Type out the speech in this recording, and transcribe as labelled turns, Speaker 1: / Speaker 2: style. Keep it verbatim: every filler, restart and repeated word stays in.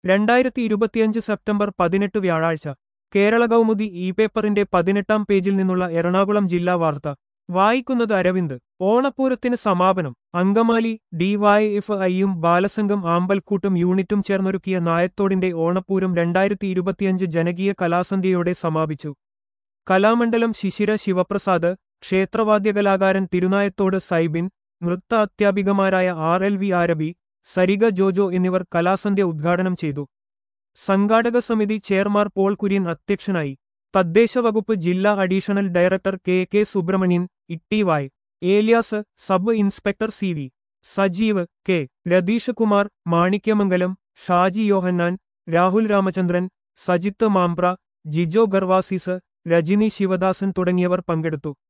Speaker 1: രണ്ടായിരത്തി ഇരുപത്തിയഞ്ച് സെപ്റ്റംബർ പതിനെട്ട് വ്യാഴാഴ്ച കേരള കൗമുദി ഇ പേപ്പറിന്റെ പതിനെട്ടാം പേജിൽ നിന്നുള്ള എറണാകുളം ജില്ലാ വാർത്ത വായിക്കുന്നത് അരവിന്ദ്. ഓണപ്പൂരത്തിന് സമാപനം. അങ്കമാലി ഡിവൈഎഫ്ഐയും ബാലസംഘം ആമ്പൽക്കൂട്ടും യൂണിറ്റും ചേർന്നൊരുക്കിയ നായത്തോടിന്റെ ഓണപ്പൂരം രണ്ടായിരത്തി ഇരുപത്തിയഞ്ച് ജനകീയ കലാസന്ധ്യയോടെ സമാപിച്ചു. കലാമണ്ഡലം ശിശിര ശിവപ്രസാദ്, ക്ഷേത്രവാദ്യകലാകാരൻ തിരുനായത്തോട് സൈബിൻ, നൃത്ത അധ്യാപികമാരായ R L V Arabi, Sarika Jojo എന്നിവർ കലാസന്ധ്യ ഉദ്ഘാടനം ചെയ്തു. സംഘാടക സമിതി ചെയർമാൻ പോൾ കുര്യൻ അധ്യക്ഷനായി. തദ്ദേശ വകുപ്പ് ജില്ലാ additional director K K Subramanian, Itty Y Elias, sub inspector C V Sajeev, K Ratheesh Kumar, Manikyamangalam, Shaji Yohannan, Rahul Ramachandran, Sajith Mampra, Jijo Gervasis, Rajini Sivadasan തുടങ്ങിയവർ പങ്കെടുത്തു.